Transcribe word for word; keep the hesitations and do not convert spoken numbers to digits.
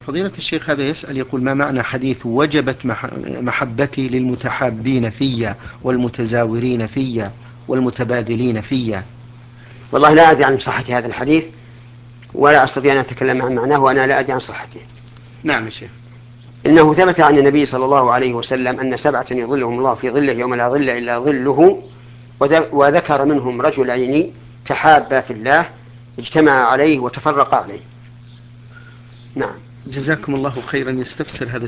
فضيلة الشيخ هذا يسأل يقول: ما معنى حديث وجبت محبتي للمتحابين في والمتزاورين في والمتبادلين في؟ والله لا أدري عن صحة هذا الحديث، ولا أستطيع أن أتكلم عن معناه وأنا لا أدري عن صحته. نعم يا شيخ. إنه ثبت عن النبي صلى الله عليه وسلم أن سبعة يظلهم الله في ظله يوم لا ظل إلا ظله، وذكر منهم رجلين تحابا في الله اجتمعا عليه وتفرقا عليه. نعم. جزاكم الله خيرا. يستفسر هذا